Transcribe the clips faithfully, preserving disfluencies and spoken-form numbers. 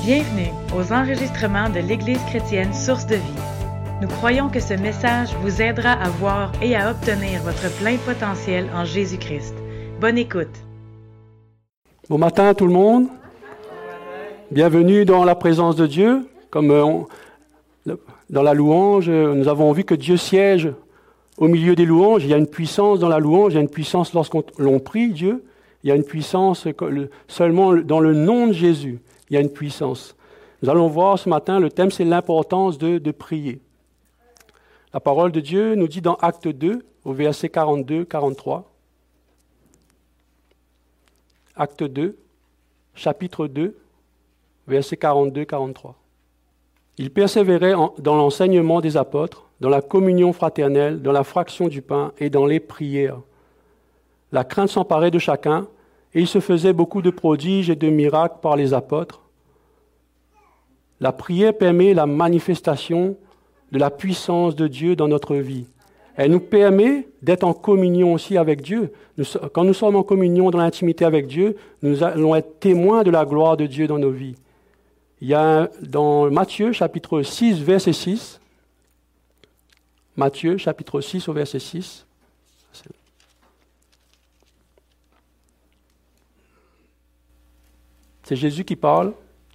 Bienvenue aux enregistrements de l'Église chrétienne Source de Vie. Nous croyons que ce message vous aidera à voir et à obtenir votre plein potentiel en Jésus-Christ. Bonne écoute. Bon matin tout le monde. Bienvenue dans la présence de Dieu. Comme on, dans la louange, nous avons vu que Dieu siège au milieu des louanges. Il y a une puissance dans la louange, il y a une puissance lorsqu'on l'on prie Dieu. Il y a une puissance seulement dans le nom de Jésus. Il y a une puissance. Nous allons voir ce matin, le thème c'est l'importance de, de prier. La parole de Dieu nous dit dans Acte deux, au verset quarante-deux quarante-trois. Acte deux, chapitre deux, verset quarante-deux quarante-trois. Il persévérait en, dans l'enseignement des apôtres, dans la communion fraternelle, dans la fraction du pain et dans les prières. La crainte s'emparait de chacun, et il se faisait beaucoup de prodiges et de miracles par les apôtres. La prière permet la manifestation de la puissance de Dieu dans notre vie. Elle nous permet d'être en communion aussi avec Dieu. Nous, quand nous sommes en communion dans l'intimité avec Dieu, nous allons être témoins de la gloire de Dieu dans nos vies. Il y a dans Matthieu chapitre six, verset six, Matthieu chapitre six au verset six, c'est Jésus qui parle.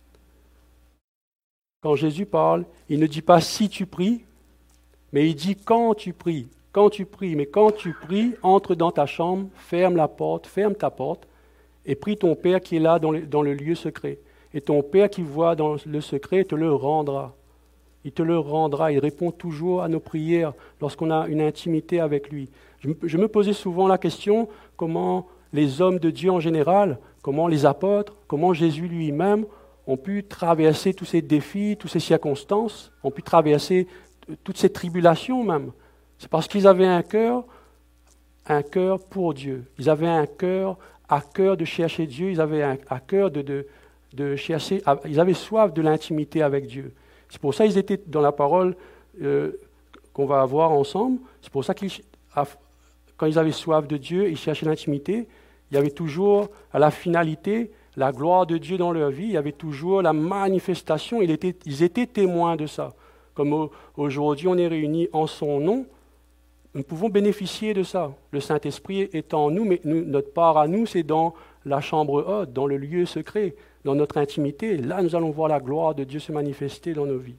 Quand Jésus parle, il ne dit pas « si tu pries », mais il dit « quand tu pries ». Quand tu pries, mais quand tu pries, entre dans ta chambre, ferme la porte, ferme ta porte, et prie ton Père qui est là dans le, dans le lieu secret. Et ton Père qui voit dans le secret te le rendra. Il te le rendra. Il répond toujours à nos prières lorsqu'on a une intimité avec lui. Je, je me posais souvent la question, comment les hommes de Dieu en général, comment les apôtres, comment Jésus lui-même ont pu traverser tous ces défis, toutes ces circonstances, ont pu traverser toutes ces tribulations même. C'est parce qu'ils avaient un cœur, un cœur pour Dieu. Ils avaient un cœur à cœur de chercher Dieu. Ils avaient un, à cœur de, de, de chercher. Ils avaient soif de l'intimité avec Dieu. C'est pour ça qu'ils étaient dans la parole euh, qu'on va avoir ensemble. C'est pour ça qu'ils, quand ils avaient soif de Dieu, ils cherchaient l'intimité. Il y avait toujours à la finalité la gloire de Dieu dans leur vie. Il y avait toujours la manifestation. Ils étaient, ils étaient témoins de ça. Comme au, aujourd'hui on est réunis en son nom, nous pouvons bénéficier de ça. Le Saint-Esprit est en nous, mais nous, notre part à nous, c'est dans la chambre haute, dans le lieu secret, dans notre intimité. Là, nous allons voir la gloire de Dieu se manifester dans nos vies.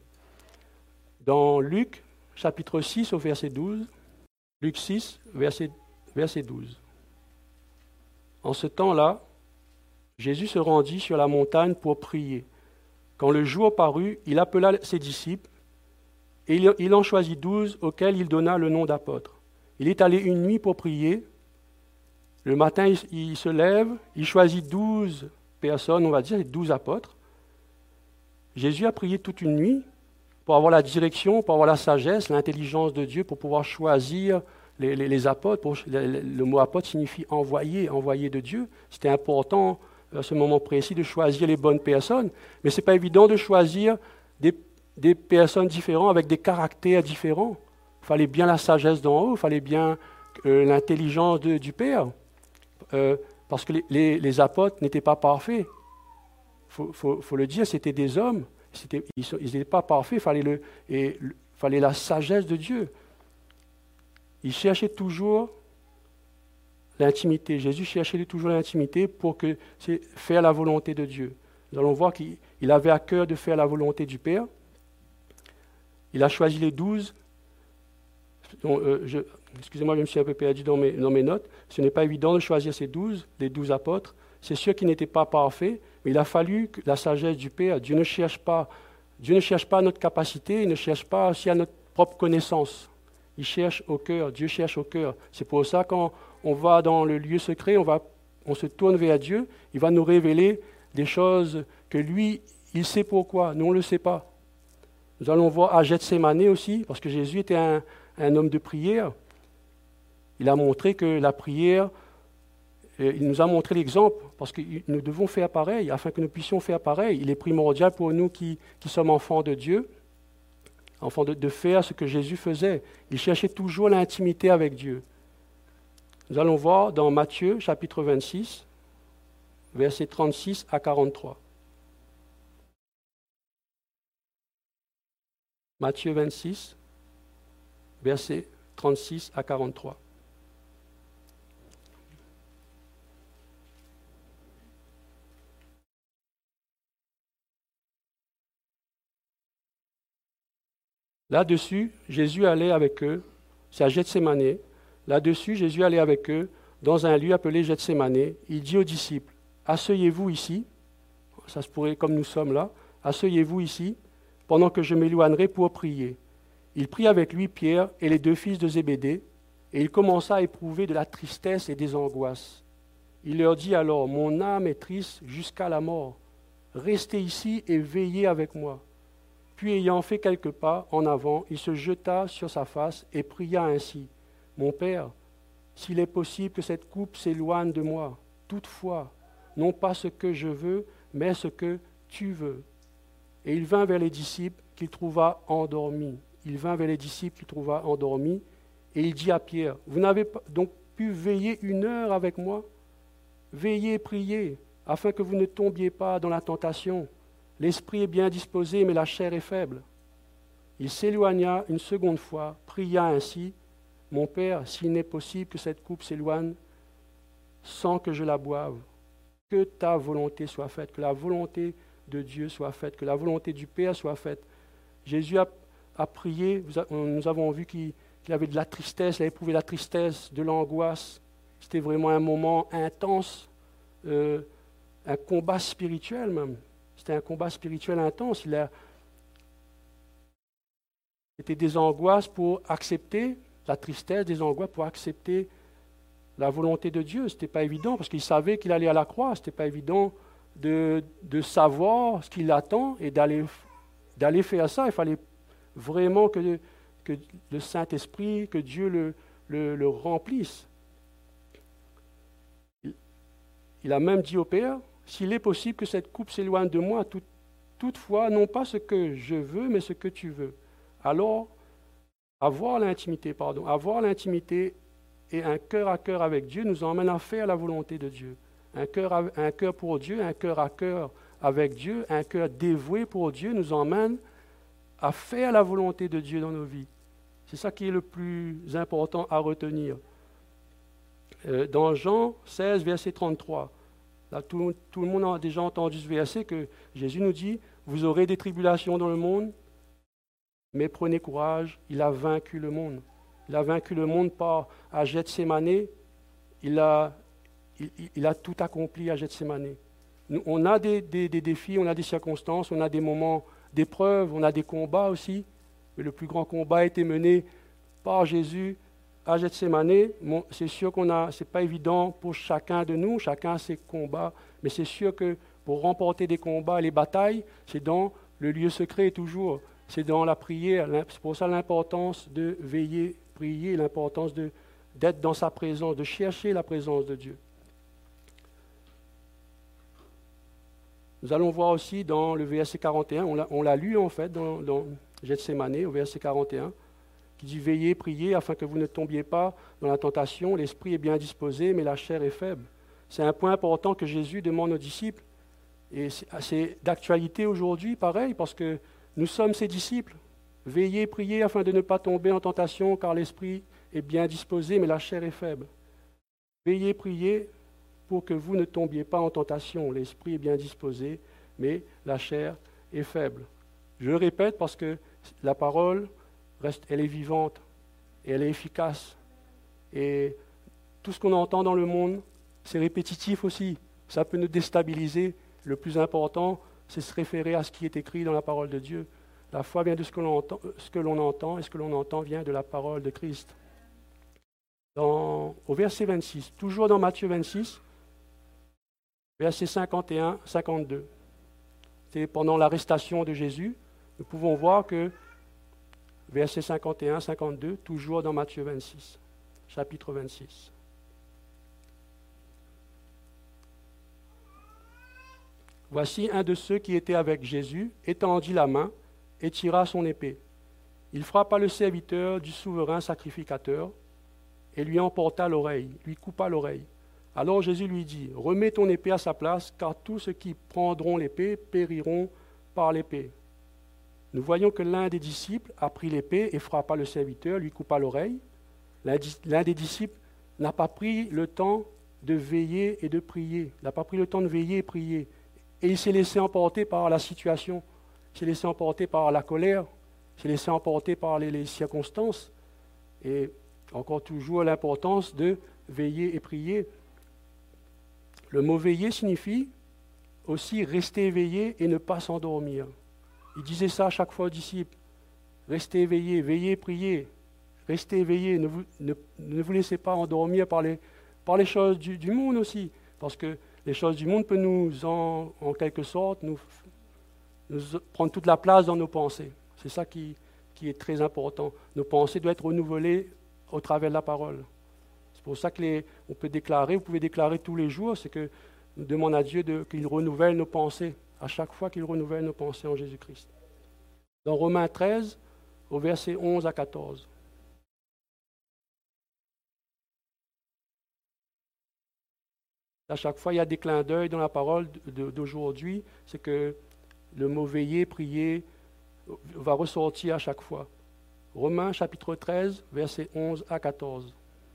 Dans Luc, chapitre six, au verset douze, Luc six, verset, verset douze. En ce temps-là, Jésus se rendit sur la montagne pour prier. Quand le jour parut, il appela ses disciples, et il, il en choisit douze auxquels il donna le nom d'apôtres. Il est allé une nuit pour prier. Le matin, il, il se lève, il choisit douze personnes, on va dire, douze apôtres. Jésus a prié toute une nuit pour avoir la direction, pour avoir la sagesse, l'intelligence de Dieu, pour pouvoir choisir les, les, les apôtres. Pour, le, le mot apôtre signifie envoyé, envoyé de Dieu. C'était important à ce moment précis de choisir les bonnes personnes, mais ce n'est pas évident de choisir des des personnes différentes avec des caractères différents. Il fallait bien la sagesse d'en haut, il fallait bien euh, l'intelligence de, du Père, euh, parce que les, les, les apôtres n'étaient pas parfaits. Il faut, faut, faut le dire, c'était des hommes, c'était, ils n'étaient pas parfaits, il fallait, le, et, le, fallait la sagesse de Dieu. Ils cherchaient toujours l'intimité. Jésus cherchait toujours l'intimité pour que c'est faire la volonté de Dieu. Nous allons voir qu'il il avait à cœur de faire la volonté du Père. Il a choisi les douze. Euh, je, excusez-moi, je me suis un peu perdu dans mes, dans mes notes. Ce n'est pas évident de choisir ces douze, les douze apôtres. C'est sûr qu'ils n'étaient pas parfaits, mais il a fallu que la sagesse du Père. Dieu ne cherche pas, Dieu ne cherche pas à notre capacité, il ne cherche pas aussi à notre propre connaissance. Il cherche au cœur, Dieu cherche au cœur. C'est pour ça quand on va dans le lieu secret, on, va, on se tourne vers Dieu, il va nous révéler des choses que lui, il sait pourquoi, nous on ne le sait pas. Nous allons voir à Gethsémani aussi, parce que Jésus était un, un homme de prière. Il a montré que la prière, il nous a montré l'exemple, parce que nous devons faire pareil, afin que nous puissions faire pareil. Il est primordial pour nous qui, qui sommes enfants de Dieu, enfants de, de faire ce que Jésus faisait. Il cherchait toujours l'intimité avec Dieu. Nous allons voir dans Matthieu, chapitre vingt-six, versets trente-six à quarante-trois. Matthieu vingt-six, versets trente-six à quarante-trois. Là-dessus, Jésus allait avec eux, c'est à Gethsémanée. Là-dessus, Jésus allait avec eux dans un lieu appelé Gethsémanée. Il dit aux disciples, « Asseyez-vous ici », ça se pourrait comme nous sommes là, « Asseyez-vous ici, pendant que je m'éloignerai pour prier. » Il prit avec lui Pierre et les deux fils de Zébédée, et il commença à éprouver de la tristesse et des angoisses. Il leur dit alors, « Mon âme est triste jusqu'à la mort. Restez ici et veillez avec moi. » Puis ayant fait quelques pas en avant, il se jeta sur sa face et pria ainsi, « Mon Père, s'il est possible que cette coupe s'éloigne de moi, toutefois, non pas ce que je veux, mais ce que tu veux. » Et il vint vers les disciples qu'il trouva endormis. Il vint vers les disciples qu'il trouva endormis, et il dit à Pierre, « Vous n'avez donc pu veiller une heure avec moi? Veillez et priez, afin que vous ne tombiez pas dans la tentation. L'esprit est bien disposé, mais la chair est faible. » Il s'éloigna une seconde fois, pria ainsi, « Mon Père, s'il n'est possible que cette coupe s'éloigne sans que je la boive, que ta volonté soit faite, que la volonté de Dieu soit faite, que la volonté du Père soit faite. » Jésus a, a prié, nous avons vu qu'il, qu'il avait de la tristesse, il a éprouvé la tristesse, de l'angoisse. C'était vraiment un moment intense, euh, un combat spirituel même. C'était un combat spirituel intense. Il a C'était des angoisses pour accepter la tristesse, des angoisses pour accepter la volonté de Dieu. Ce n'était pas évident parce qu'il savait qu'il allait à la croix. Ce n'était pas évident de, de savoir ce qui l'attend et d'aller, d'aller faire ça. Il fallait vraiment que, que le Saint-Esprit, que Dieu le, le, le remplisse. Il, il a même dit au Père, « S'il est possible que cette coupe s'éloigne de moi, tout, toutefois, non pas ce que je veux, mais ce que tu veux. » Alors, avoir l'intimité, pardon, avoir l'intimité et un cœur à cœur avec Dieu nous emmène à faire la volonté de Dieu. Un cœur, à, un cœur pour Dieu, un cœur à cœur avec Dieu, un cœur dévoué pour Dieu nous emmène à faire la volonté de Dieu dans nos vies. C'est ça qui est le plus important à retenir. Euh, dans Jean seize, verset trente-trois, là, tout, tout le monde a déjà entendu ce verset que Jésus nous dit, « Vous aurez des tribulations dans le monde, mais prenez courage, il a vaincu le monde. » Il a vaincu le monde par à Gethsémanée, il a, il, il a tout accompli à Gethsémanée. Nous, on a des, des, des défis, on a des circonstances, on a des moments d'épreuve, on a des combats aussi. Mais le plus grand combat a été mené par Jésus à Gethsémanée. Bon, c'est sûr qu'on a, c'est pas évident pour chacun de nous, chacun a ses combats, mais c'est sûr que pour remporter des combats, les batailles, c'est dans le lieu secret toujours. C'est dans la prière. C'est pour ça l'importance de veiller, prier, l'importance de, d'être dans sa présence, de chercher la présence de Dieu. Nous allons voir aussi dans le verset quarante et un, on l'a, on l'a lu en fait dans, dans Gethsémanée, au verset quarante et un, qui dit « Veillez, priez, afin que vous ne tombiez pas dans la tentation. L'esprit est bien disposé, mais la chair est faible. » C'est un point important que Jésus demande aux disciples. Et c'est, c'est d'actualité aujourd'hui, pareil, parce que nous sommes ses disciples. Veillez, priez afin de ne pas tomber en tentation, car l'esprit est bien disposé, mais la chair est faible. Veillez, priez pour que vous ne tombiez pas en tentation. L'esprit est bien disposé, mais la chair est faible. Je le répète parce que la parole reste, elle est vivante et elle est efficace. Et tout ce qu'on entend dans le monde, c'est répétitif aussi. Ça peut nous déstabiliser. Le plus important, c'est se référer à ce qui est écrit dans la parole de Dieu. La foi vient de ce que l'on entend, ce que l'on entend, et ce que l'on entend vient de la parole de Christ. Dans, au verset vingt-six, toujours dans Matthieu vingt-six, verset cinquante et un à cinquante-deux. C'est pendant l'arrestation de Jésus, nous pouvons voir que, verset cinquante et un à cinquante-deux, toujours dans Matthieu vingt-six, chapitre vingt-six. Voici un de ceux qui étaient avec Jésus, étendit la main et tira son épée. Il frappa le serviteur du souverain sacrificateur et lui emporta l'oreille, lui coupa l'oreille. Alors Jésus lui dit, « Remets ton épée à sa place, car tous ceux qui prendront l'épée périront par l'épée. » nous voyons que l'un des disciples a pris l'épée et frappa le serviteur, lui coupa l'oreille. L'un, l'un des disciples n'a pas pris le temps de veiller et de prier. Il n'a pas pris le temps de veiller et prier. Et il s'est laissé emporter par la situation. Il s'est laissé emporter par la colère. Il s'est laissé emporter par les, les circonstances. Et encore toujours l'importance de veiller et prier. Le mot veiller signifie aussi rester éveillé et ne pas s'endormir. Il disait ça à chaque fois aux disciples. Restez éveillés, veillez, priez. Restez éveillés, ne vous, ne, ne vous laissez pas endormir par les, par les choses du, du monde aussi. Parce que les choses du monde peuvent nous, en, en quelque sorte, nous, nous prendre toute la place dans nos pensées. C'est ça qui, qui est très important. Nos pensées doivent être renouvelées au travers de la parole. C'est pour ça qu'on peut déclarer, vous pouvez déclarer tous les jours, c'est que nous demandons à Dieu de, qu'il renouvelle nos pensées, à chaque fois qu'il renouvelle nos pensées en Jésus-Christ. Dans Romains treize, au verset onze à quatorze. À chaque fois, il y a des clins d'œil dans la parole d'aujourd'hui, c'est que le mot veiller, prier, va ressortir à chaque fois. Romains chapitre treize, versets onze à quatorze.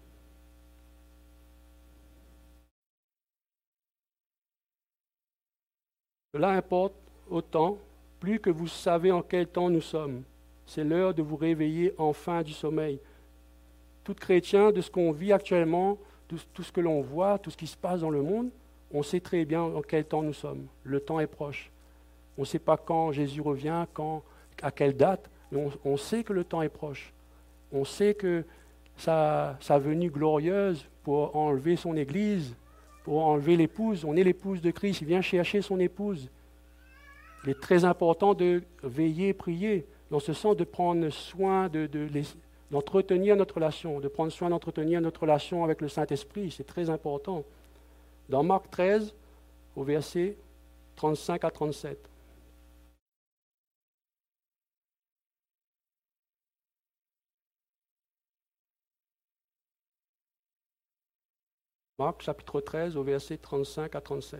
Cela importe autant, plus que vous savez en quel temps nous sommes. C'est l'heure de vous réveiller enfin du sommeil. Tout chrétien, de ce qu'on vit actuellement, tout, tout ce que l'on voit, tout ce qui se passe dans le monde, on sait très bien en quel temps nous sommes. Le temps est proche. On ne sait pas quand Jésus revient, quand, à quelle date, mais on, on sait que le temps est proche. On sait que sa, sa venue glorieuse pour enlever son Église, pour enlever l'épouse, on est l'épouse de Christ, il vient chercher son épouse. Il est très important de veiller, prier, dans ce sens de prendre soin, de, de les, d'entretenir notre relation, de prendre soin d'entretenir notre relation avec le Saint-Esprit, c'est très important. Dans Marc treize, au verset trente-cinq à trente-sept. Marc chapitre treize, au verset trente-cinq à trente-sept.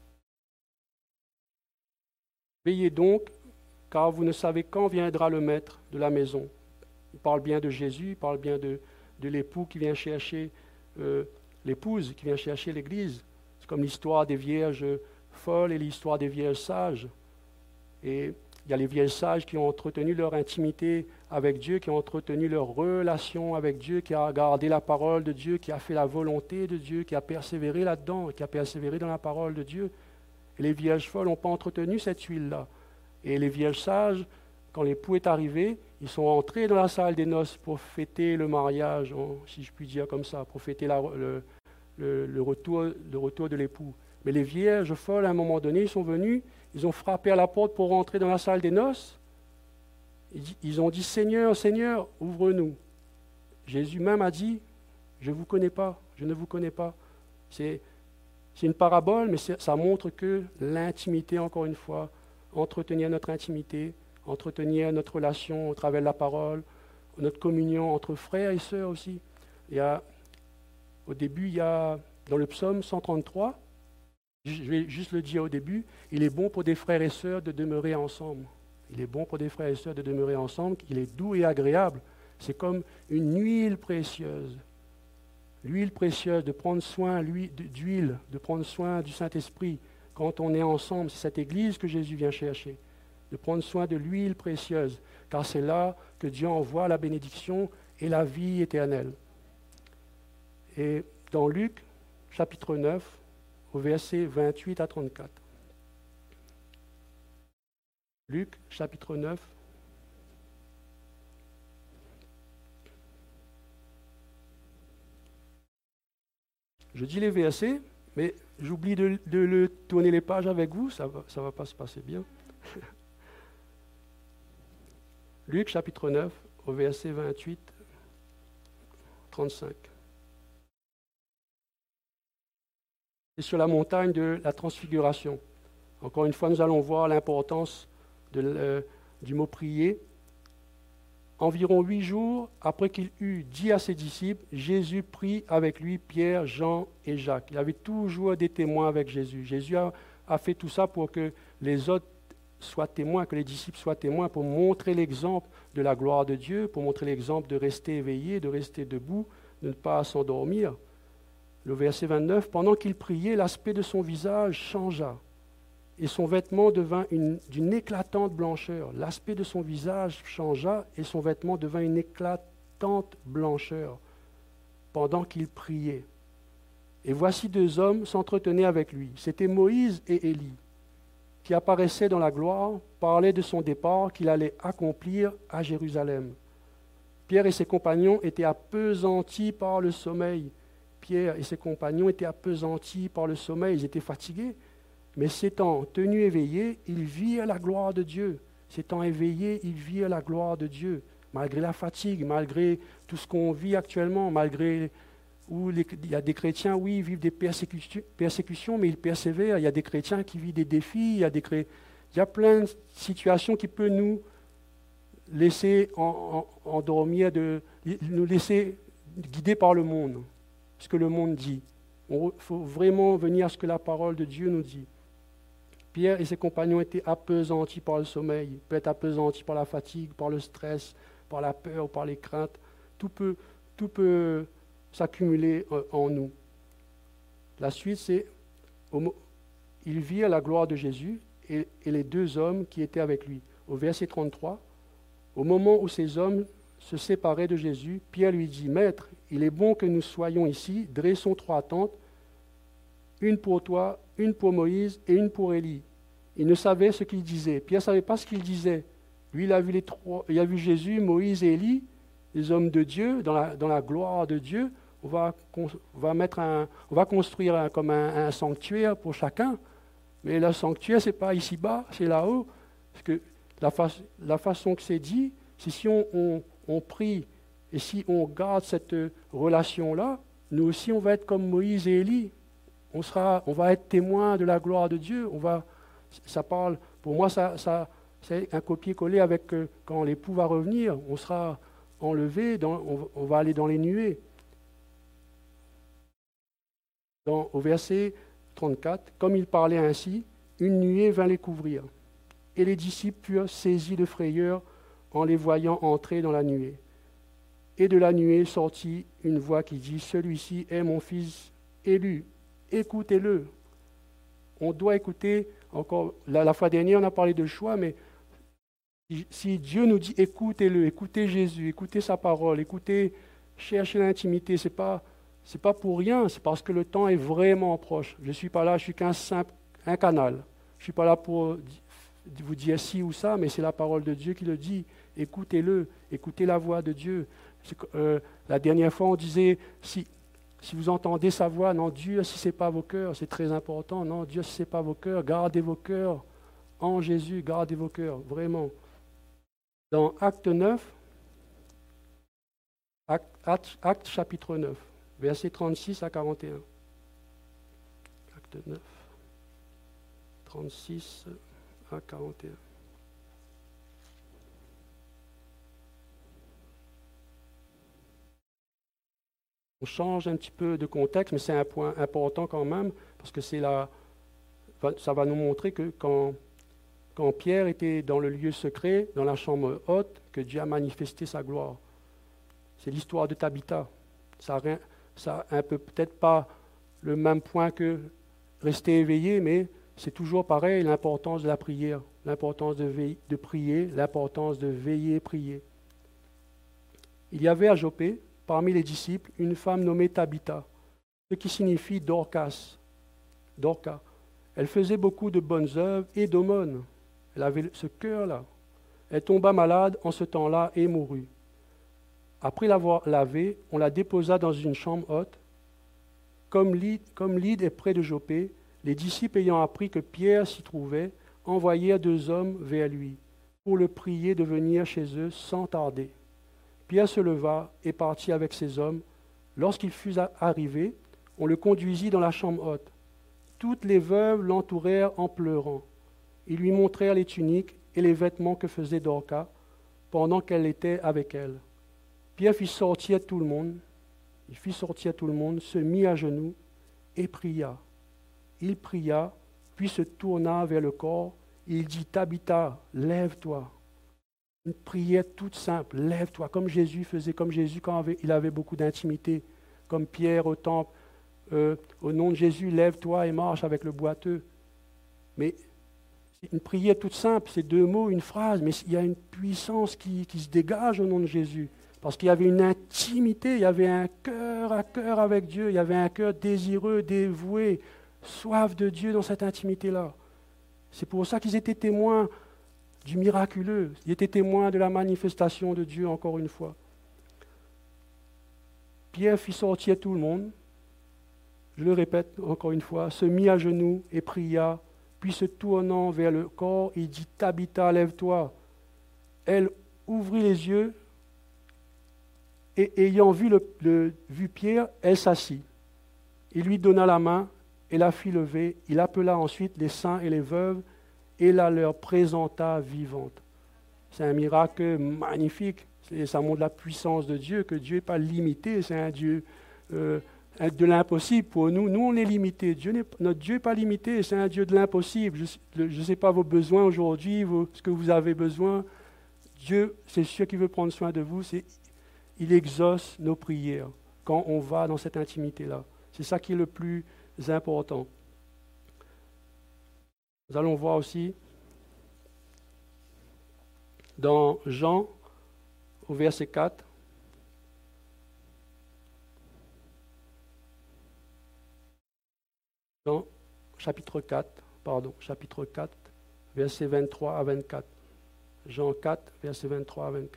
Veillez donc, car vous ne savez quand viendra le maître de la maison. Il parle bien de Jésus, il parle bien de, de l'époux qui vient chercher euh, l'épouse, qui vient chercher l'Église. C'est comme l'histoire des vierges folles et l'histoire des vierges sages. Et il y a les vierges sages qui ont entretenu leur intimité avec Dieu, qui ont entretenu leur relation avec Dieu, qui a gardé la parole de Dieu, qui a fait la volonté de Dieu, qui a persévéré là-dedans, qui a persévéré dans la parole de Dieu. Et les vierges folles n'ont pas entretenu cette huile-là. Et les vierges sages, quand l'époux est arrivé, ils sont entrés dans la salle des noces pour fêter le mariage, si je puis dire comme ça, pour fêter la, le, le, le, retour, le retour de l'époux. Mais les vierges folles, à un moment donné, ils sont venus, ils ont frappé à la porte pour rentrer dans la salle des noces. Ils ont dit « Seigneur, Seigneur, ouvre-nous ». Jésus même a dit « Je ne vous connais pas, je ne vous connais pas ». C'est, c'est une parabole, mais ça montre que l'intimité, encore une fois, entretenir notre intimité, entretenir notre relation au travers de la parole, notre communion entre frères et sœurs aussi. Il y a, au début, il y a, dans le psaume cent trente-trois, je vais juste le dire au début, il est bon pour des frères et sœurs de demeurer ensemble. Il est bon pour des frères et sœurs de demeurer ensemble, il est doux et agréable. C'est comme une huile précieuse. L'huile précieuse, de prendre soin d'huile, de prendre soin du Saint-Esprit. Quand on est ensemble, c'est cette Église que Jésus vient chercher. De prendre soin de l'huile précieuse, car c'est là que Dieu envoie la bénédiction et la vie éternelle. Et dans Luc, chapitre neuf, au verset vingt-huit à trente-quatre. Luc, chapitre neuf. Je dis les versets, mais j'oublie de, de, de tourner les pages avec vous, ça ne va, ça va pas se passer bien. Luc, chapitre neuf, au verset vingt-huit, trente-cinq. C'est sur la montagne de la transfiguration. Encore une fois, nous allons voir l'importance de, euh, du mot prier. Environ huit jours après qu'il eut dit à ses disciples, Jésus prit avec lui Pierre, Jean et Jacques. Il avait toujours des témoins avec Jésus. Jésus a, a fait tout ça pour que les autres soient témoins, que les disciples soient témoins pour montrer l'exemple de la gloire de Dieu, pour montrer l'exemple de rester éveillé, de rester debout, de ne pas s'endormir. Le verset vingt-neuf, pendant qu'il priait, l'aspect de son visage changea et son vêtement devint une, d'une éclatante blancheur. L'aspect de son visage changea et son vêtement devint une éclatante blancheur pendant qu'il priait. Et voici deux hommes s'entretenaient avec lui. C'étaient Moïse et Élie, qui apparaissaient dans la gloire, parlaient de son départ qu'il allait accomplir à Jérusalem. Pierre et ses compagnons étaient appesantis par le sommeil. Pierre et ses compagnons étaient appesantis par le sommeil, ils étaient fatigués, mais s'étant tenus éveillés, ils virent la gloire de Dieu. S'étant éveillés, ils virent la gloire de Dieu, malgré la fatigue, malgré tout ce qu'on vit actuellement, malgré où les, il y a des chrétiens, oui, ils vivent des persécutions, persécutions, mais ils persévèrent. Il y a des chrétiens qui vivent des défis, il y a, des, il y a plein de situations qui peuvent nous laisser en, en, endormir, de, nous laisser guider par le monde, ce que le monde dit. Il faut vraiment venir à ce que la parole de Dieu nous dit. Pierre et ses compagnons étaient appesantis par le sommeil, peut-être appesantis par la fatigue, par le stress, par la peur, par les craintes. Tout peut, tout peut s'accumuler en nous. La suite, c'est ils virent la gloire de Jésus et, et les deux hommes qui étaient avec lui. Au verset trente-trois, au moment où ces hommes se séparaient de Jésus, Pierre lui dit, « Maître, il est bon que nous soyons ici, dressons trois tentes, une pour toi, une pour Moïse et une pour Élie. » Il ne savait ce qu'il disait. Pierre ne savait pas ce qu'il disait. Lui, il a vu les trois, il a vu Jésus, Moïse et Élie, les hommes de Dieu, dans la, dans la gloire de Dieu. On va, on va, mettre un, on va construire un, comme un, un sanctuaire pour chacun. Mais le sanctuaire, ce n'est pas ici-bas, c'est là-haut. Parce que la, fa la façon que c'est dit, c'est si on, on, on prie et si on garde cette relation-là, nous aussi, on va être comme Moïse et Élie. On, sera, on va être témoin de la gloire de Dieu. On va, ça parle, pour moi, ça, ça, c'est un copier-coller avec euh, quand l'époux va revenir, on sera enlevé, dans, on, on va aller dans les nuées. Dans, au verset trente-quatre, comme il parlait ainsi, une nuée vint les couvrir. Et les disciples furent saisis de frayeur en les voyant entrer dans la nuée. Et de la nuée sortit une voix qui dit, « Celui-ci est mon fils élu, écoutez-le. » On doit écouter, encore, la, la fois dernière on a parlé de choix, mais si, si Dieu nous dit écoutez-le, écoutez Jésus, écoutez sa parole, écoutez, cherchez l'intimité, ce n'est pas, c'est pas pour rien, c'est parce que le temps est vraiment proche. Je ne suis pas là, je suis qu'un simple, un canal. Je ne suis pas là pour vous dire ci ou ça, mais c'est la parole de Dieu qui le dit. Écoutez-le, écoutez la voix de Dieu. Euh, la dernière fois on disait, si... Si vous entendez sa voix, non, Dieu, si ce n'est pas vos cœurs, c'est très important. Non, Dieu, si ce n'est pas vos cœurs, gardez vos cœurs en Jésus, gardez vos cœurs, vraiment. Dans Acte neuf, Acte, Acte, Acte chapitre neuf, versets trente-six à quarante et un. Acte neuf, trente-six à quarante et un. On change un petit peu de contexte, mais c'est un point important quand même, parce que c'est la, ça va nous montrer que quand, quand Pierre était dans le lieu secret, dans la chambre haute, que Dieu a manifesté sa gloire. C'est l'histoire de Tabitha. Ça n'a un peu peut-être pas le même point que rester éveillé, mais c'est toujours pareil, l'importance de la prière, l'importance de, veiller, de prier, l'importance de veiller et prier. Il y avait à Joppé, parmi les disciples, une femme nommée Tabitha, ce qui signifie Dorcas. Dorcas. Elle faisait beaucoup de bonnes œuvres et d'aumônes. Elle avait ce cœur-là. Elle tomba malade en ce temps-là et mourut. Après l'avoir lavée, on la déposa dans une chambre haute. Comme Lydde, comme Lydde est près de Joppé, les disciples ayant appris que Pierre s'y trouvait, envoyèrent deux hommes vers lui pour le prier de venir chez eux sans tarder. Pierre se leva et partit avec ses hommes. Lorsqu'il fut arrivé, on le conduisit dans la chambre haute. Toutes les veuves l'entourèrent en pleurant. Ils lui montrèrent les tuniques et les vêtements que faisait Dorcas pendant qu'elle était avec elle. Pierre fit sortir tout le monde, il fit sortir tout le monde, se mit à genoux et pria. Il pria, puis se tourna vers le corps il dit, Tabitha, lève-toi. Une prière toute simple, lève-toi, comme Jésus faisait, comme Jésus quand il avait beaucoup d'intimité, comme Pierre au temple, euh, au nom de Jésus, lève-toi et marche avec le boiteux. Mais c'est une prière toute simple, c'est deux mots, une phrase, mais il y a une puissance qui, qui se dégage au nom de Jésus, parce qu'il y avait une intimité, il y avait un cœur à cœur avec Dieu, il y avait un cœur désireux, dévoué, soif de Dieu dans cette intimité-là. C'est pour ça qu'ils étaient témoins du miraculeux. Ils étaient témoins de la manifestation de Dieu, encore une fois. Pierre fit sortir tout le monde, je le répète encore une fois, se mit à genoux et pria, puis se tournant vers le corps, il dit, Tabitha, lève-toi. Elle ouvrit les yeux, et ayant vu, le, le, vu Pierre, elle s'assit. Il lui donna la main et la fit lever. Il appela ensuite les saints et les veuves, et la leur présenta vivante. C'est un miracle magnifique. C'est, ça montre la puissance de Dieu, que Dieu n'est pas limité, c'est un Dieu euh, de l'impossible pour nous. Nous, on est limité. Dieu n'est, notre Dieu n'est pas limité, c'est un Dieu de l'impossible. Je ne sais pas vos besoins aujourd'hui, vos, ce que vous avez besoin. Dieu, c'est sûr qu'il veut prendre soin de vous. C'est, il exauce nos prières quand on va dans cette intimité-là. C'est ça qui est le plus important. Nous allons voir aussi dans Jean, au verset quatre, dans chapitre quatre, pardon, chapitre quatre, versets vingt-trois à vingt-quatre. Jean quatre, versets vingt-trois à vingt-quatre.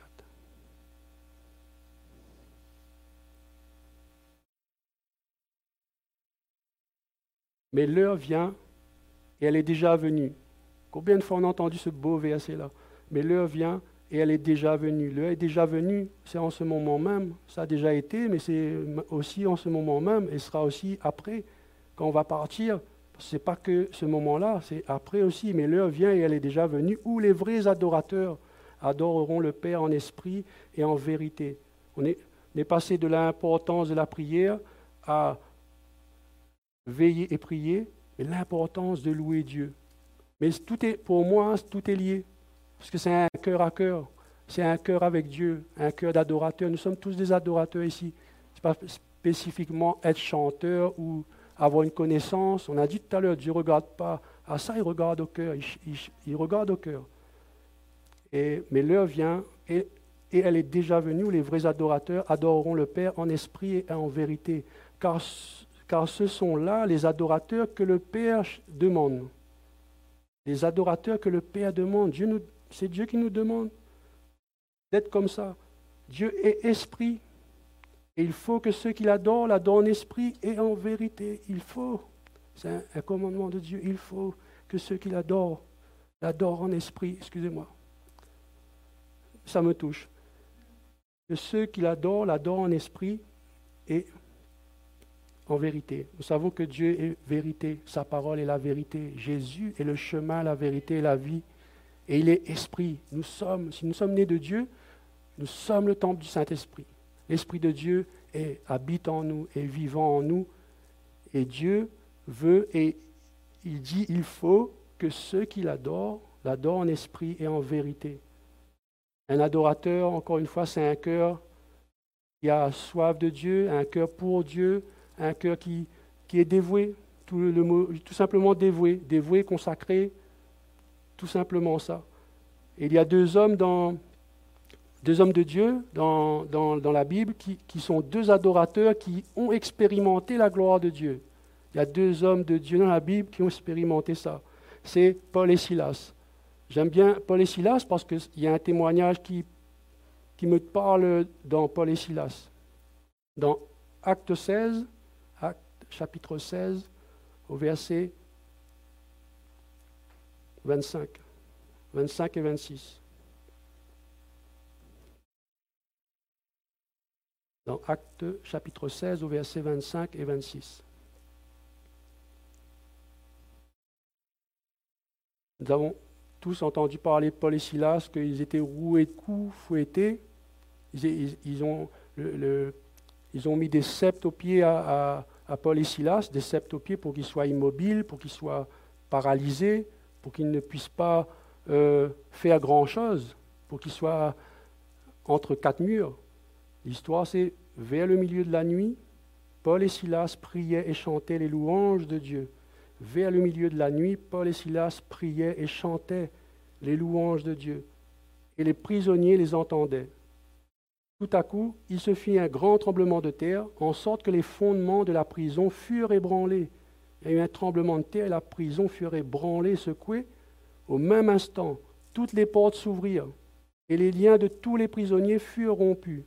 Mais l'heure vient, et elle est déjà venue. Combien de fois on a entendu ce beau verset-là? Mais l'heure vient, et elle est déjà venue. L'heure est déjà venue, c'est en ce moment même. Ça a déjà été, mais c'est aussi en ce moment même, et sera aussi après, quand on va partir. Ce n'est pas que ce moment-là, c'est après aussi. Mais l'heure vient, et elle est déjà venue, où les vrais adorateurs adoreront le Père en esprit et en vérité. On est, on est passé de l'importance de la prière à veiller et prier, et l'importance de louer Dieu. Mais tout est, pour moi, tout est lié, parce que c'est un cœur à cœur, c'est un cœur avec Dieu, un cœur d'adorateur. Nous sommes tous des adorateurs ici. Ce n'est pas spécifiquement être chanteur ou avoir une connaissance. On a dit tout à l'heure, Dieu ne regarde pas à ça, il regarde au cœur, il, il, il regarde au cœur. Et, mais l'heure vient, et, et elle est déjà venue, où les vrais adorateurs adoreront le Père en esprit et en vérité, car car ce sont là les adorateurs que le Père demande. Les adorateurs que le Père demande. Dieu nous, c'est Dieu qui nous demande d'être comme ça. Dieu est esprit. Et il faut que ceux qui l'adorent, l'adorent en esprit et en vérité. Il faut. C'est un, un commandement de Dieu. Il faut que ceux qui l'adorent, l'adorent en esprit. Excusez-moi. Ça me touche. Que ceux qui l'adorent, l'adorent en esprit et en vérité. Nous savons que Dieu est vérité, sa parole est la vérité. Jésus est le chemin, la vérité et la vie. Et il est esprit. Nous sommes, si nous sommes nés de Dieu, nous sommes le temple du Saint-Esprit. L'Esprit de Dieu est, habite en nous, est vivant en nous. Et Dieu veut, et il dit, il faut que ceux qui l'adorent, l'adorent en esprit et en vérité. Un adorateur, encore une fois, c'est un cœur qui a soif de Dieu, un cœur pour Dieu, un cœur qui, qui est dévoué, tout, le mot, tout simplement dévoué, dévoué, consacré, tout simplement ça. Et il y a deux hommes, dans, deux hommes de Dieu dans, dans, dans la Bible qui, qui sont deux adorateurs qui ont expérimenté la gloire de Dieu. Il y a deux hommes de Dieu dans la Bible qui ont expérimenté ça. C'est Paul et Silas. J'aime bien Paul et Silas parce qu'il y a un témoignage qui, qui me parle dans Paul et Silas. Dans Acte seize, Acte, chapitre seize, au verset vingt-cinq, vingt-cinq et vingt-six. Dans Acte, chapitre seize, au verset vingt-cinq et vingt-six. Nous avons tous entendu parler de Paul et Silas, qu'ils étaient roués de coups, fouettés. Ils, ils, ils, ont, le, le, ils ont mis des sceptres aux pieds à, à, à Paul et Silas, des sceptres aux pieds pour qu'ils soient immobiles, pour qu'ils soient paralysés, pour qu'il ne puisse pas euh, faire grand-chose, pour qu'il soit entre quatre murs. L'histoire, c'est vers le milieu de la nuit, Paul et Silas priaient et chantaient les louanges de Dieu. Vers le milieu de la nuit, Paul et Silas priaient et chantaient les louanges de Dieu. Et les prisonniers les entendaient. Tout à coup, il se fit un grand tremblement de terre, en sorte que les fondements de la prison furent ébranlés. Il y a eu un tremblement de terre et la prison fut ébranlée, secouée. Au même instant, toutes les portes s'ouvrirent et les liens de tous les prisonniers furent rompus.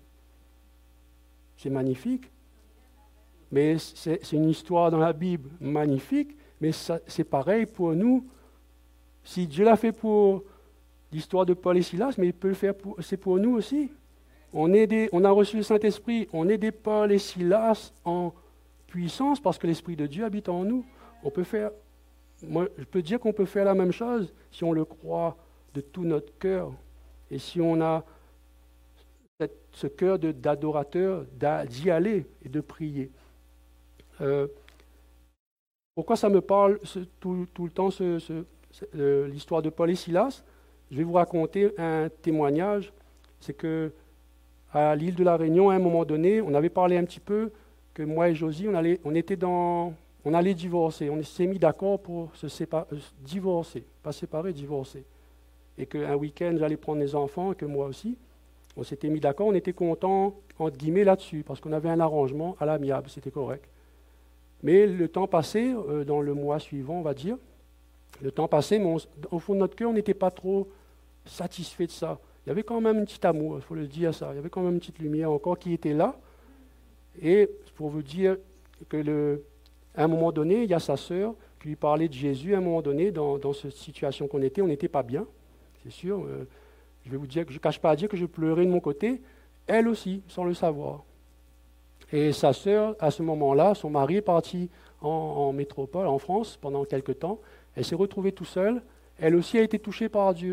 C'est magnifique, mais c'est, c'est une histoire dans la Bible magnifique, mais ça, c'est pareil pour nous. Si Dieu l'a fait pour l'histoire de Paul et Silas, mais il peut le faire pour, c'est pour nous aussi. On, est des, on a reçu le Saint-Esprit, on est des Paul et Silas en puissance parce que l'Esprit de Dieu habite en nous. On peut faire, moi, je peux dire qu'on peut faire la même chose si on le croit de tout notre cœur et si on a cette, ce cœur de, d'adorateur d'y aller et de prier. Euh, pourquoi ça me parle ce, tout, tout le temps ce, ce, ce, euh, l'histoire de Paul et Silas? Je vais vous raconter un témoignage. C'est que à l'île de la Réunion, à un moment donné, on avait parlé un petit peu que moi et Josie, on allait, on était dans, on allait divorcer. On s'est mis d'accord pour se séparer, divorcer, pas séparer, divorcer. Et qu'un week-end, j'allais prendre les enfants, et que moi aussi. On s'était mis d'accord, on était contents, entre guillemets, là-dessus, parce qu'on avait un arrangement à l'amiable, c'était correct. Mais le temps passé, euh, dans le mois suivant, on va dire, le temps passé, mais on, au fond de notre cœur, on n'était pas trop satisfait de ça. Il y avait quand même un petit amour, il faut le dire ça. Il y avait quand même une petite lumière encore qui était là. Et pour vous dire que le, à un moment donné, il y a sa sœur qui lui parlait de Jésus. À un moment donné, dans, dans cette situation qu'on était, on n'était pas bien, c'est sûr. Euh, je vais vous dire que je ne cache pas à dire que je pleurais de mon côté, elle aussi, sans le savoir. Et sa sœur, à ce moment-là, son mari est parti en, en métropole, en France, pendant quelque temps. Elle s'est retrouvée tout seule. Elle aussi a été touchée par Dieu.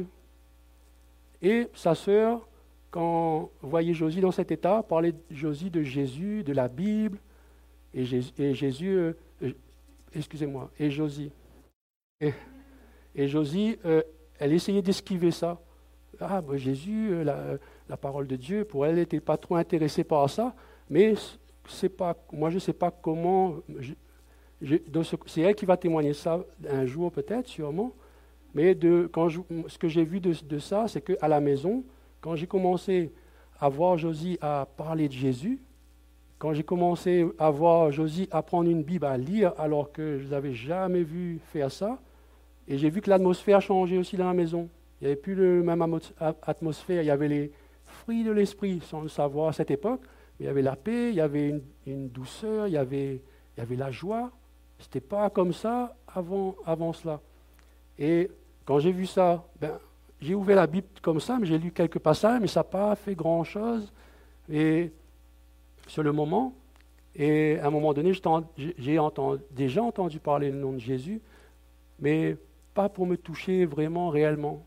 Et sa sœur, quand voyait Josie dans cet état, parlait Josie de Jésus, de la Bible, et Jésus, et Jésus euh, euh, excusez-moi, et Josie. Et, et Josie, euh, elle essayait d'esquiver ça. Ah, ben Jésus, euh, la, la parole de Dieu, pour elle, elle n'était pas trop intéressée par ça, mais c'est pas, moi je ne sais pas comment, je, je, ce, c'est elle qui va témoigner ça un jour peut-être, sûrement. Mais de, quand je, ce que j'ai vu de, de ça, c'est qu'à la maison, quand j'ai commencé à voir Josie à parler de Jésus, quand j'ai commencé à voir Josie apprendre une Bible, à lire, alors que je n'avais jamais vu faire ça, et j'ai vu que l'atmosphère changeait aussi dans la maison. Il n'y avait plus la même atmosphère, il y avait les fruits de l'esprit, sans le savoir à cette époque, mais il y avait la paix, il y avait une, une douceur, il y avait, il y avait la joie. Ce n'était pas comme ça avant, avant cela. Et quand j'ai vu ça, ben, j'ai ouvert la Bible comme ça, mais j'ai lu quelques passages, mais ça n'a pas fait grand-chose. Et sur le moment, et à un moment donné, j'ai entendu, déjà entendu parler le nom de Jésus, mais pas pour me toucher vraiment, réellement.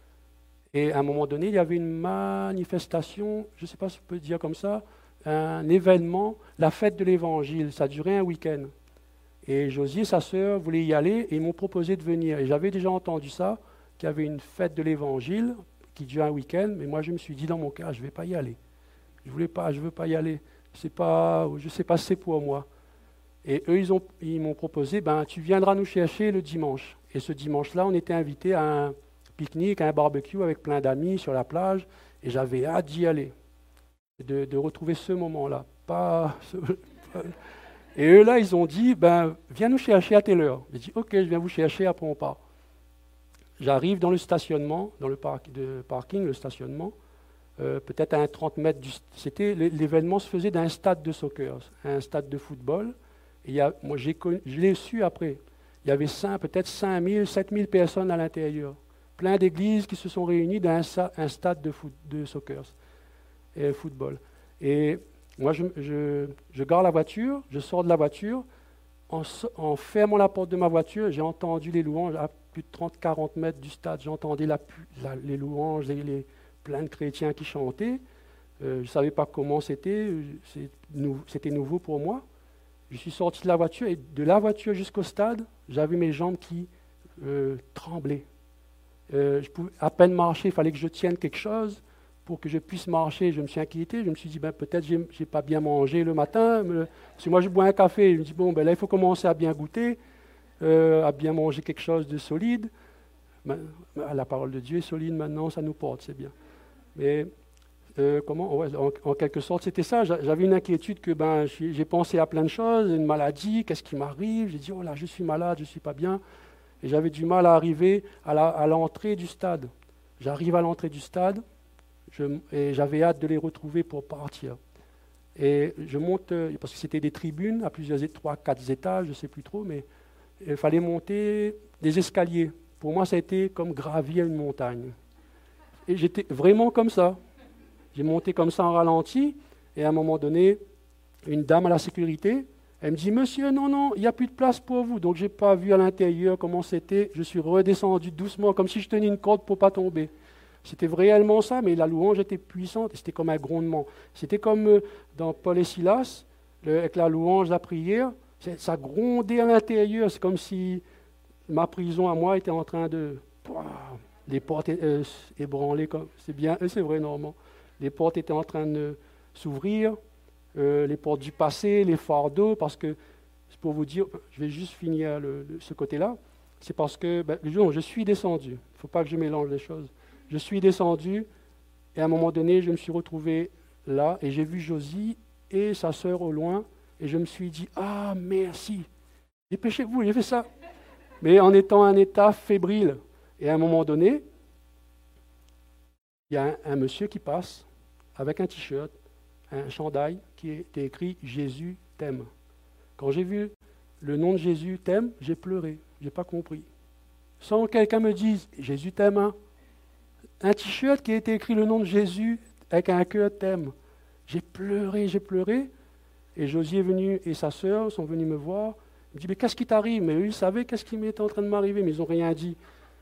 Et à un moment donné, il y avait une manifestation, je ne sais pas si je peux dire comme ça, un événement, la fête de l'Évangile. Ça durait un week-end. Et Josie et sa sœur voulaient y aller et ils m'ont proposé de venir. Et j'avais déjà entendu ça, qu'il y avait une fête de l'Évangile qui durait un week-end, mais moi je me suis dit dans mon cœur, je ne vais pas y aller. Je voulais pas, je ne veux pas y aller. C'est pas, je ne sais pas si c'est pour moi. Et eux, ils, ont, ils m'ont proposé, ben, tu viendras nous chercher le dimanche. Et ce dimanche-là, on était invités à un pique-nique, à un barbecue avec plein d'amis sur la plage. Et j'avais hâte d'y aller, de, de retrouver ce moment-là. Pas, pas... Et eux, là, ils ont dit, ben, viens nous chercher à telle heure. J'ai dit, ok, je viens vous chercher, après on part. J'arrive dans le stationnement, dans le parc, de parking, le stationnement, euh, peut-être à un trente mètres du... C'était, l'événement se faisait d'un stade de soccer, un stade de football. Et il y a, moi, j'ai connu, je l'ai su après. Il y avait cinq, peut-être cinq mille, sept mille personnes à l'intérieur. Plein d'églises qui se sont réunies dans un, un stade de, foot, de soccer et football. Et moi, je, je, je gare la voiture, je sors de la voiture. En, en fermant la porte de ma voiture, j'ai entendu les louanges à plus de trente à quarante mètres du stade. J'entendais la, la, les louanges, les, les, plein de chrétiens qui chantaient. Euh, je ne savais pas comment c'était. C'était nouveau pour moi. Je suis sorti de la voiture et de la voiture jusqu'au stade, j'avais mes jambes qui euh, tremblaient. Euh, je pouvais à peine marcher, il fallait que je tienne quelque chose pour que je puisse marcher. Je me suis inquiété, je me suis dit, ben, peut-être que je n'ai pas bien mangé le matin. Mais, parce que moi, je bois un café. Je me dis, bon, ben, là, il faut commencer à bien goûter, euh, à bien manger quelque chose de solide. Ben, la parole de Dieu est solide maintenant, ça nous porte, c'est bien. Mais euh, comment ouais, en, en quelque sorte, c'était ça. J'avais une inquiétude que ben, j'ai pensé à plein de choses, une maladie, qu'est-ce qui m'arrive. J'ai dit, oh là, je suis malade, je ne suis pas bien. Et j'avais du mal à arriver à l'entrée du stade. J'arrive à l'entrée du stade je, et j'avais hâte de les retrouver pour partir. Et je monte, parce que c'était des tribunes à plusieurs, trois, quatre étages, je ne sais plus trop, mais il fallait monter des escaliers. Pour moi, ça a été comme gravir une montagne. Et j'étais vraiment comme ça. J'ai monté comme ça en ralenti, et à un moment donné, une dame à la sécurité, elle me dit, monsieur, non, non, il n'y a plus de place pour vous. Donc, je n'ai pas vu à l'intérieur comment c'était. Je suis redescendu doucement, comme si je tenais une corde pour ne pas tomber. C'était réellement ça, mais la louange était puissante. C'était comme un grondement. C'était comme euh, dans Paul et Silas, le, avec la louange, la prière. Ça grondait à l'intérieur. C'est comme si ma prison à moi était en train de... Pouah, les portes euh, ébranlées. C'est bien, c'est vrai, Normand. Les portes étaient en train de s'ouvrir. Euh, les portes du passé, les fardeaux, parce que, c'est pour vous dire, je vais juste finir le, le, ce côté-là, c'est parce que, ben, non, je suis descendu, il ne faut pas que je mélange les choses, je suis descendu, et à un moment donné, je me suis retrouvé là, et j'ai vu Josie et sa sœur au loin, et je me suis dit, ah, merci, dépêchez-vous, j'ai fait ça, mais en étant en état fébrile, et à un moment donné, il y a un, un monsieur qui passe, avec un t-shirt, un chandail qui était écrit « Jésus t'aime ». Quand j'ai vu le nom de Jésus t'aime, j'ai pleuré, je n'ai pas compris. Sans que quelqu'un me dise « Jésus t'aime hein? ». Un t-shirt qui a été écrit le nom de Jésus avec un cœur t'aime. J'ai pleuré, j'ai pleuré. Et Josie est venu et sa sœur sont venus me voir. Ils me disent « Mais qu'est-ce qui t'arrive ?» Mais eux, ils savaient qu'est-ce qui m'était en train de m'arriver, mais ils n'ont rien dit.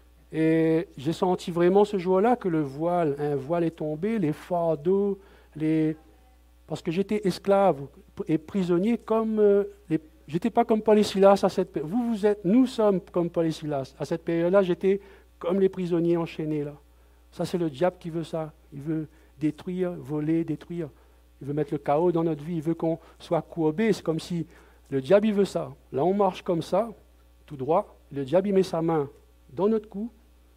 Et j'ai senti vraiment ce jour-là que le voile, un voile est tombé, les fardeaux, les... Parce que j'étais esclave et prisonnier comme euh, les... J'étais pas comme Paul et Silas à cette période. Vous, vous êtes, nous sommes comme Paul et Silas. À cette période-là, j'étais comme les prisonniers enchaînés là. Ça, c'est le diable qui veut ça. Il veut détruire, voler, détruire. Il veut mettre le chaos dans notre vie. Il veut qu'on soit courbé. C'est comme si le diable, il veut ça. Là, on marche comme ça, tout droit. Le diable, il met sa main dans notre cou.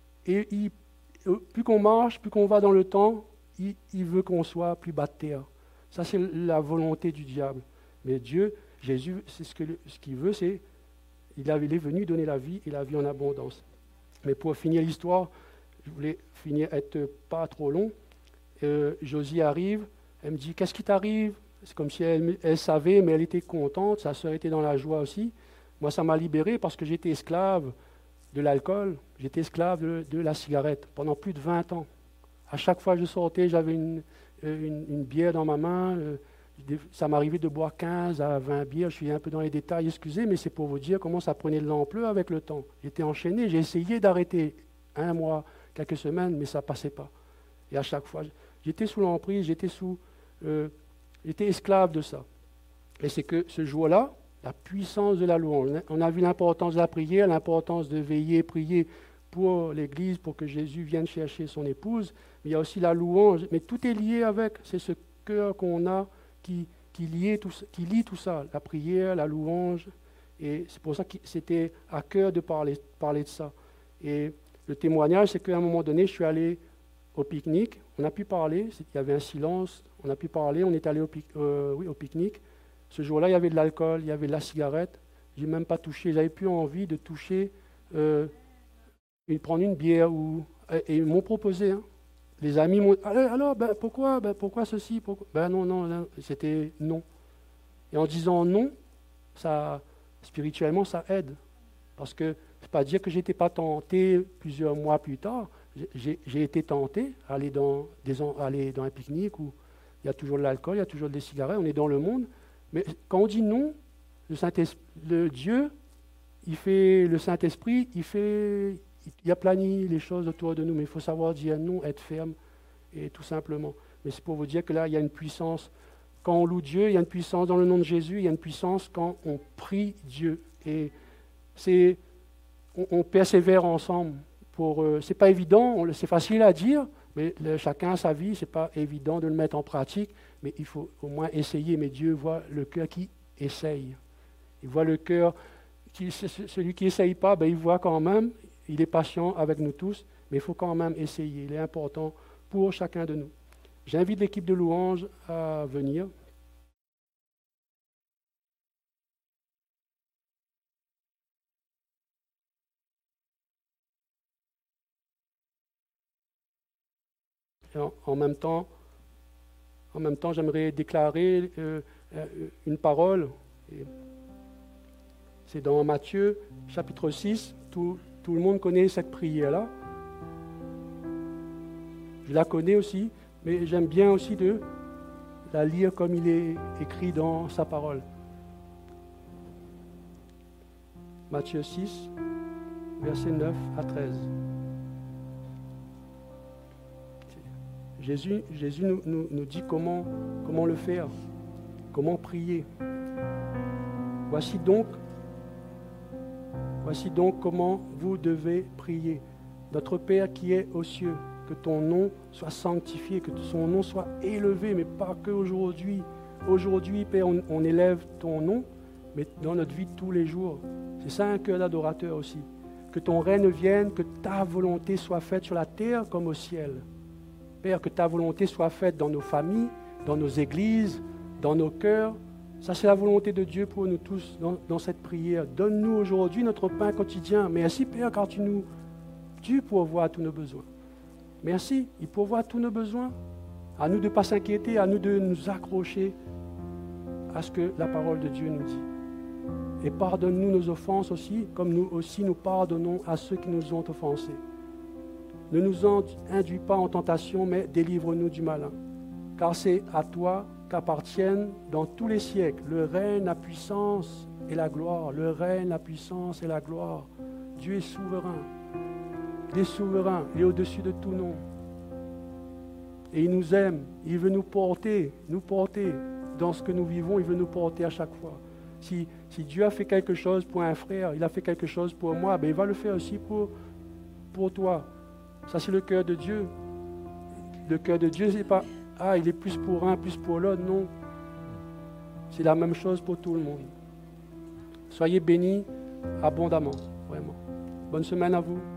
Et il, plus qu'on marche, plus qu'on va dans le temps, il, il veut qu'on soit plus bas de terre. Ça, c'est la volonté du diable. Mais Dieu, Jésus, c'est ce, que, ce qu'il veut, c'est il est venu donner la vie et la vie en abondance. Mais pour finir l'histoire, je voulais finir, être pas trop long. Euh, Josie arrive, elle me dit, qu'est-ce qui t'arrive? C'est comme si elle, elle savait, mais elle était contente, sa sœur était dans la joie aussi. Moi, ça m'a libéré parce que j'étais esclave de l'alcool, j'étais esclave de, de la cigarette pendant plus de vingt ans. À chaque fois que je sortais, j'avais une... Une, une bière dans ma main, euh, ça m'arrivait de boire quinze à vingt bières, je suis un peu dans les détails, excusez, mais c'est pour vous dire comment ça prenait de l'ampleur avec le temps. J'étais enchaîné, j'ai essayé d'arrêter un mois, quelques semaines, mais ça ne passait pas. Et à chaque fois, j'étais sous l'emprise, j'étais sous, euh, j'étais esclave de ça. Et c'est que ce jour-là, la puissance de la louange, on a vu l'importance de la prière, l'importance de veiller, prier pour l'Église, pour que Jésus vienne chercher son épouse. Il y a aussi la louange, mais tout est lié avec, c'est ce cœur qu'on a qui, qui, lie tout, qui lie tout ça, la prière, la louange, et c'est pour ça que c'était à cœur de parler, parler de ça. Et le témoignage, c'est qu'à un moment donné, je suis allé au pique-nique, on a pu parler, il y avait un silence, on a pu parler, on est allé au, pique, euh, oui, au pique-nique. Ce jour-là, il y avait de l'alcool, il y avait de la cigarette, je n'ai même pas touché, j'avais plus envie de toucher, euh, de prendre une bière, ou, et, et ils m'ont proposé, hein. Les amis m'ont dit, alors, alors ben, pourquoi, ben, pourquoi ceci pourquoi? Ben non, non, non, c'était non. Et en disant non, ça, spirituellement, ça aide. Parce que, c'est pas dire que je n'étais pas tenté plusieurs mois plus tard, j'ai, j'ai été tenté à aller dans, des, aller dans un pique-nique où il y a toujours de l'alcool, il y a toujours des cigarettes, on est dans le monde. Mais quand on dit non, le Saint-Esprit, le Dieu, il fait, le Saint-Esprit, il fait... Il aplanit les choses autour de nous, mais il faut savoir dire non, être ferme, et tout simplement. Mais c'est pour vous dire que là, il y a une puissance. Quand on loue Dieu, il y a une puissance dans le nom de Jésus, il y a une puissance quand on prie Dieu. Et c'est, on, on persévère ensemble. pour euh, c'est pas évident, on, c'est facile à dire, mais le, chacun a sa vie, c'est pas évident de le mettre en pratique, mais il faut au moins essayer. Mais Dieu voit le cœur qui essaye. Il voit le cœur, qui, celui qui n'essaye pas, ben, il voit quand même, il est patient avec nous tous, mais il faut quand même essayer. Il est important pour chacun de nous. J'invite l'équipe de louange à venir. Et en, en même temps, en même temps, j'aimerais déclarer euh, une parole. Et c'est dans Matthieu, chapitre six. Tout, tout le monde connaît cette prière-là. Je la connais aussi, mais j'aime bien aussi de la lire comme il est écrit dans sa parole. Matthieu six, versets neuf à treize. Jésus, Jésus nous, nous, nous dit comment, comment le faire, comment prier. Voici donc, voici donc comment vous devez prier. Notre Père qui est aux cieux, que ton nom soit sanctifié, que son nom soit élevé, mais pas qu'aujourd'hui. Aujourd'hui, Père, on, on élève ton nom, mais dans notre vie de tous les jours. C'est ça un cœur d'adorateur aussi. Que ton règne vienne, que ta volonté soit faite sur la terre comme au ciel. Père, que ta volonté soit faite dans nos familles, dans nos églises, dans nos cœurs. Ça, c'est la volonté de Dieu pour nous tous dans, dans cette prière. Donne-nous aujourd'hui notre pain quotidien. Merci, Père, car tu nous, tu pourvois tous nos besoins. Merci, il pourvoit tous nos besoins. À nous de ne pas s'inquiéter, à nous de nous accrocher à ce que la parole de Dieu nous dit. Et pardonne-nous nos offenses aussi, comme nous aussi nous pardonnons à ceux qui nous ont offensés. Ne nous induis pas en tentation, mais délivre-nous du malin. Car c'est à toi qu'appartiennent dans tous les siècles le règne, la puissance et la gloire. Le règne, la puissance et la gloire. Dieu est souverain. Il est souverain. Il est au-dessus de tout nom. Et il nous aime. Il veut nous porter, nous porter dans ce que nous vivons. Il veut nous porter à chaque fois. Si, si Dieu a fait quelque chose pour un frère, il a fait quelque chose pour moi, ben il va le faire aussi pour, pour toi. Ça, c'est le cœur de Dieu. Le cœur de Dieu, c'est pas « Ah, il est plus pour un, plus pour l'autre ». Non. C'est la même chose pour tout le monde. Soyez bénis abondamment, vraiment. Bonne semaine à vous.